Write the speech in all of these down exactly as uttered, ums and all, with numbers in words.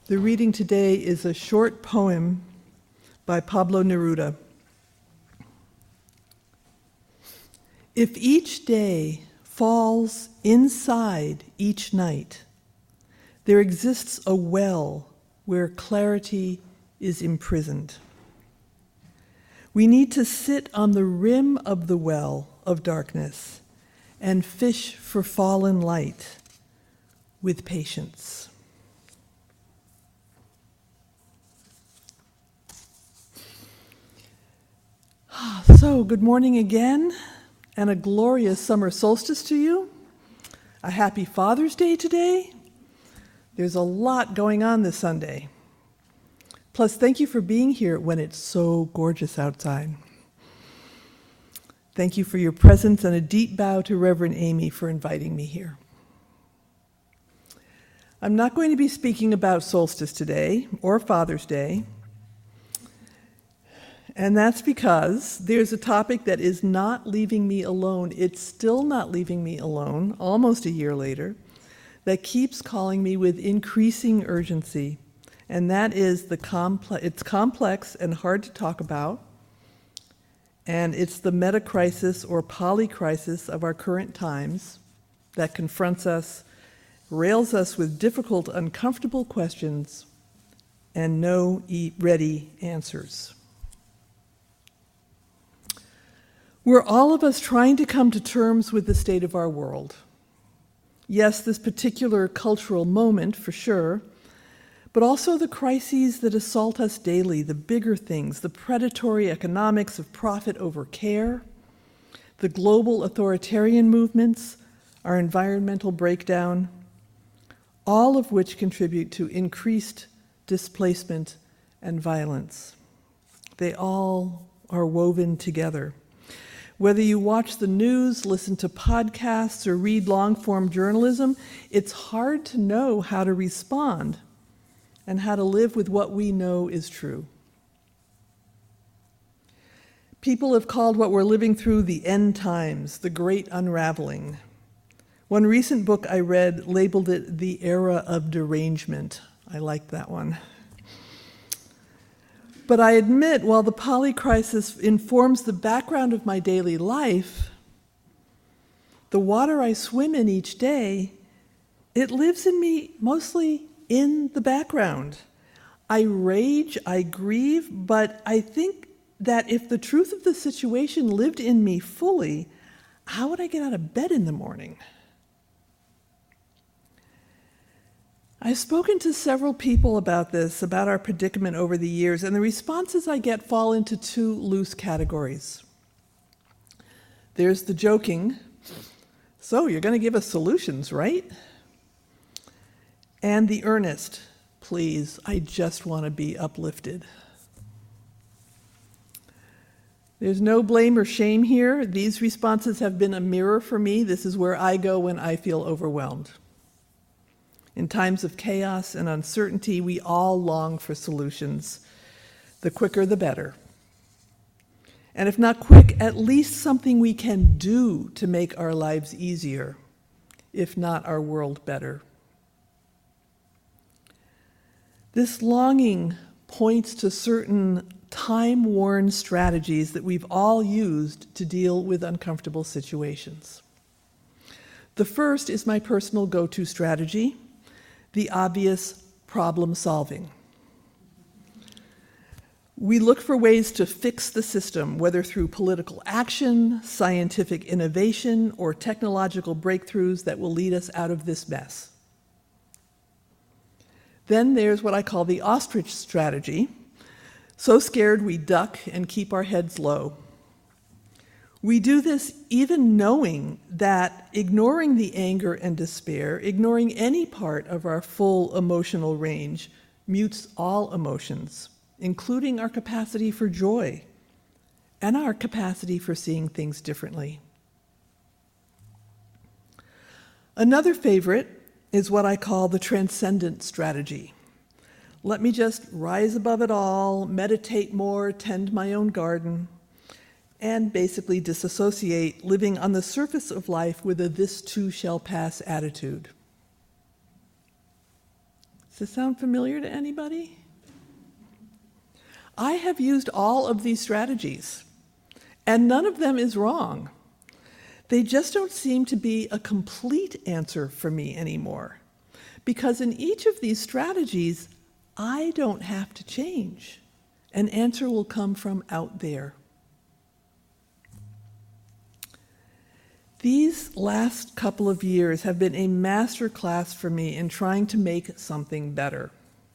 The reading today is a short poem by Pablo Neruda. If each day falls inside each night, there exists a well where clarity is imprisoned. We need to sit on the rim of the well of darkness and fish for fallen light with patience. So, good morning again, and a glorious summer solstice to you. A happy Father's Day today. There's a lot going on this Sunday. Plus, thank you for being here when it's so gorgeous outside. Thank you for your presence, and a deep bow to Reverend Amy for inviting me here. I'm not going to be speaking about solstice today, or Father's Day, and that's because there's a topic that is not leaving me alone. It's still not leaving me alone, almost a year later, that keeps calling me with increasing urgency. And that is the complex, it's complex and hard to talk about. And it's the meta-crisis or polycrisis of our current times that confronts us, rails us with difficult, uncomfortable questions, and no ready answers. We're all of us trying to come to terms with the state of our world. Yes, this particular cultural moment, for sure, but also the crises that assault us daily, the bigger things, the predatory economics of profit over care, the global authoritarian movements, our environmental breakdown, all of which contribute to increased displacement and violence. They all are woven together. Whether you watch the news, listen to podcasts, or read long-form journalism, it's hard to know how to respond and how to live with what we know is true. People have called what we're living through the end times, the great unraveling. One recent book I read labeled it the era of derangement. I liked that one. But I admit, while the polycrisis informs the background of my daily life, the water I swim in each day, it lives in me mostly in the background. I rage, I grieve, but I think that if the truth of the situation lived in me fully, how would I get out of bed in the morning? I've spoken to several people about this, about our predicament over the years, and the responses I get fall into two loose categories. There's the joking, so you're going to give us solutions, right? And the earnest, please, I just want to be uplifted. There's no blame or shame here. These responses have been a mirror for me. This is where I go when I feel overwhelmed. In times of chaos and uncertainty, we all long for solutions. The quicker, the better. And if not quick, at least something we can do to make our lives easier, if not our world better. This longing points to certain time-worn strategies that we've all used to deal with uncomfortable situations. The first is my personal go-to strategy, the obvious problem solving. We look for ways to fix the system, whether through political action, scientific innovation, or technological breakthroughs that will lead us out of this mess. Then there's what I call the ostrich strategy. So scared we duck and keep our heads low. We do this even knowing that ignoring the anger and despair, ignoring any part of our full emotional range, mutes all emotions, including our capacity for joy and our capacity for seeing things differently. Another favorite is what I call the transcendent strategy. Let me just rise above it all, meditate more, tend my own garden, and basically disassociate, living on the surface of life with a this too shall pass attitude. Does this sound familiar to anybody? I have used all of these strategies, and none of them is wrong. They just don't seem to be a complete answer for me anymore, because in each of these strategies, I don't have to change. An answer will come from out there. These last couple of years have been a master class for me in trying to make something better.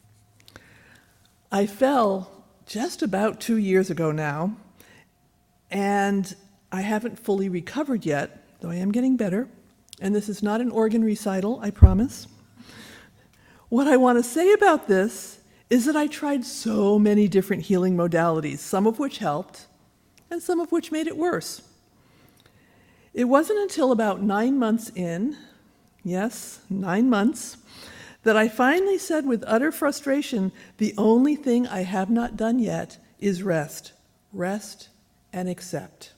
I fell just about two years ago now, and I haven't fully recovered yet, though I am getting better, and this is not an organ recital, I promise. What I want to say about this is that I tried so many different healing modalities, some of which helped, and some of which made it worse. It wasn't until about nine months in, yes, nine months, that I finally said with utter frustration, the only thing I have not done yet is rest. Rest and accept.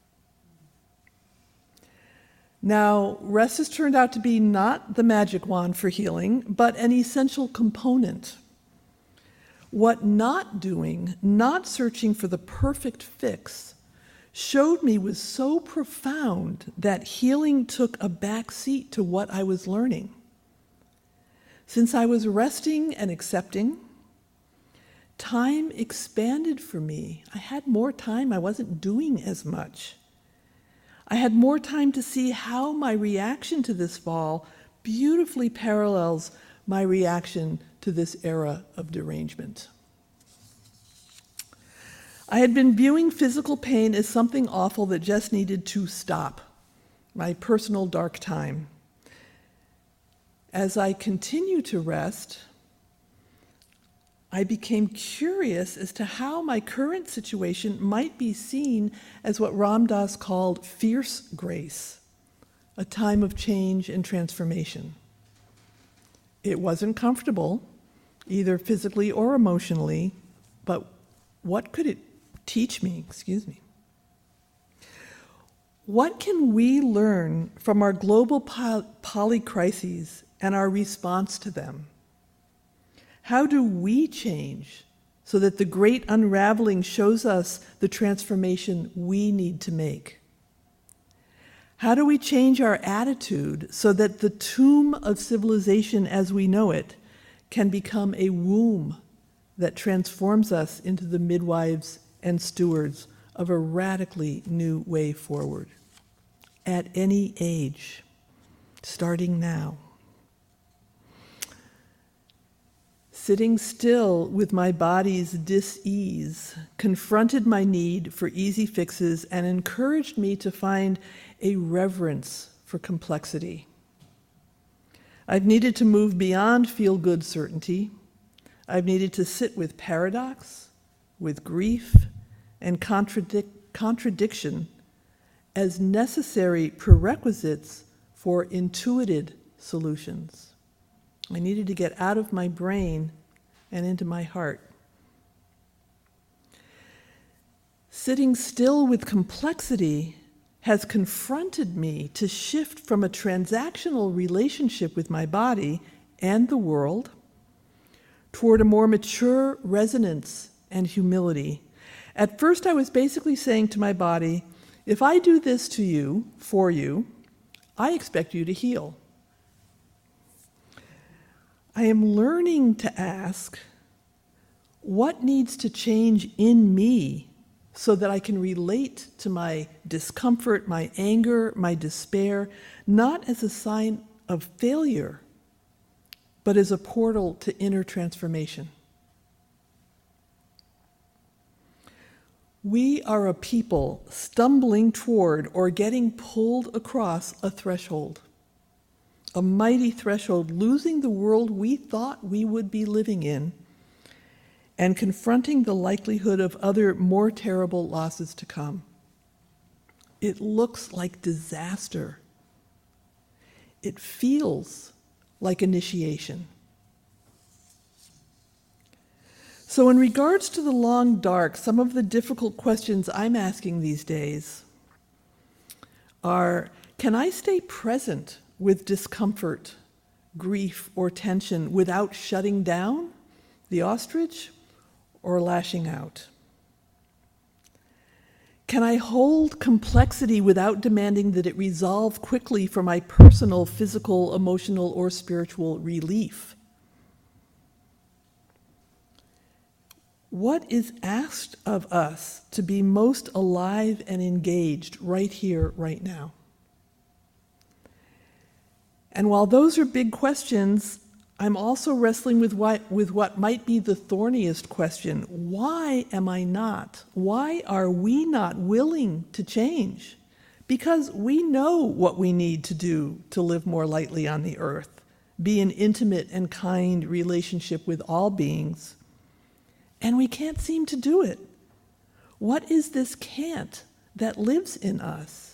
Now, rest has turned out to be not the magic wand for healing, but an essential component. What not doing, not searching for the perfect fix, showed me was so profound that healing took a back seat to what I was learning. Since I was resting and accepting, time expanded for me. I had more time. I wasn't doing as much. I had more time to see how my reaction to this fall beautifully parallels my reaction to this era of derangement. I had been viewing physical pain as something awful that just needed to stop, my personal dark time. As I continue to rest, I became curious as to how my current situation might be seen as what Ram Dass called fierce grace, a time of change and transformation. It wasn't comfortable, either physically or emotionally, but what could it teach me? Excuse me. What can we learn from our global polycrises and our response to them? How do we change so that the great unraveling shows us the transformation we need to make? How do we change our attitude so that the tomb of civilization as we know it can become a womb that transforms us into the midwives and stewards of a radically new way forward, at any age, starting now? Sitting still with my body's dis-ease confronted my need for easy fixes and encouraged me to find a reverence for complexity. I've needed to move beyond feel-good certainty. I've needed to sit with paradox, with grief, and contradic- contradiction as necessary prerequisites for intuited solutions. I needed to get out of my brain and into my heart. Sitting still with complexity has confronted me to shift from a transactional relationship with my body and the world toward a more mature resonance and humility. At first, I was basically saying to my body, if I do this to you, for you, I expect you to heal. I am learning to ask, what needs to change in me so that I can relate to my discomfort, my anger, my despair, not as a sign of failure, but as a portal to inner transformation? We are a people stumbling toward or getting pulled across a threshold. A mighty threshold, losing the world we thought we would be living in, and confronting the likelihood of other more terrible losses to come. It looks like disaster. It feels like initiation. So in regards to the long dark, some of the difficult questions I'm asking these days are, can I stay present with discomfort, grief, or tension without shutting down the ostrich or lashing out? Can I hold complexity without demanding that it resolve quickly for my personal, physical, emotional, or spiritual relief? What is asked of us to be most alive and engaged right here, right now? And while those are big questions, I'm also wrestling with what, with what might be the thorniest question. Why am I not? Why are we not willing to change? Because we know what we need to do to live more lightly on the earth, be in intimate and kind relationship with all beings. And we can't seem to do it. What is this can't that lives in us?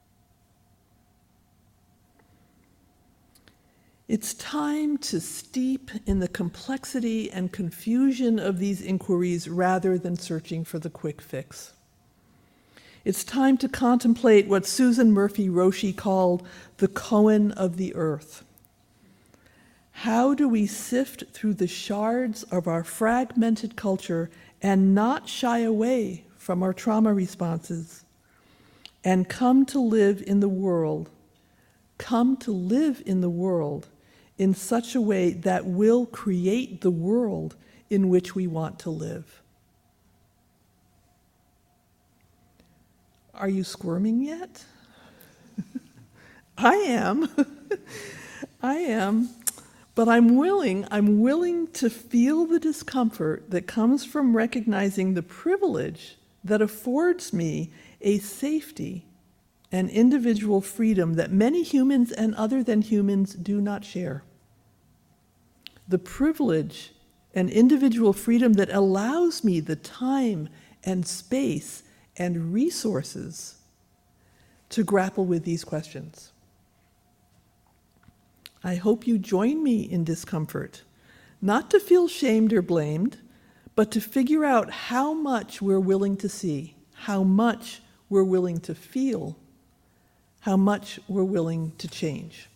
It's time to steep in the complexity and confusion of these inquiries rather than searching for the quick fix. It's time to contemplate what Susan Murphy Roshi called the koan of the earth. How do we sift through the shards of our fragmented culture and not shy away from our trauma responses and come to live in the world, come to live in the world in such a way that will create the world in which we want to live? Are you squirming yet? I am. I am. But I'm willing, I'm willing to feel the discomfort that comes from recognizing the privilege that affords me a safety and individual freedom that many humans and other than humans do not share. The privilege and individual freedom that allows me the time and space and resources to grapple with these questions. I hope you join me in discomfort, not to feel shamed or blamed, but to figure out how much we're willing to see, how much we're willing to feel, how much we're willing to change.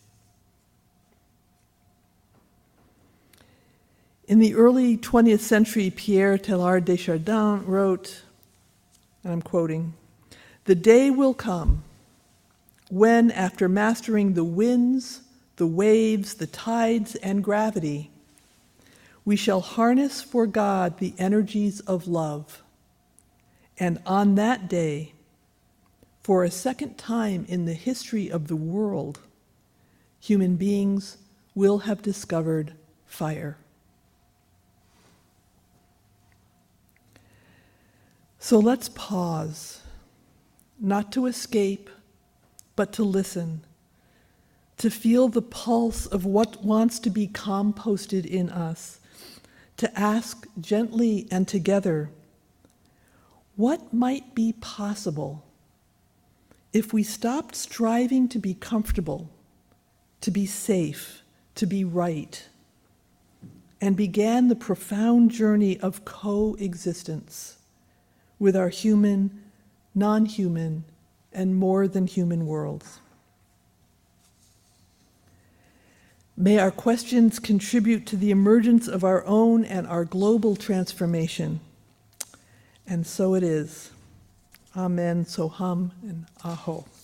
In the early twentieth century, Pierre Teilhard de Chardin wrote, and I'm quoting, "The day will come when, after mastering the winds, the waves, the tides, and gravity, we shall harness for God the energies of love. And on that day, for a second time in the history of the world, human beings will have discovered fire." So let's pause, not to escape, but to listen, to feel the pulse of what wants to be composted in us, to ask gently and together, what might be possible if we stopped striving to be comfortable, to be safe, to be right, and began the profound journey of coexistence with our human, non-human, and more than human worlds. May our questions contribute to the emergence of our own and our global transformation. And so it is. Amen, Soham, and Aho.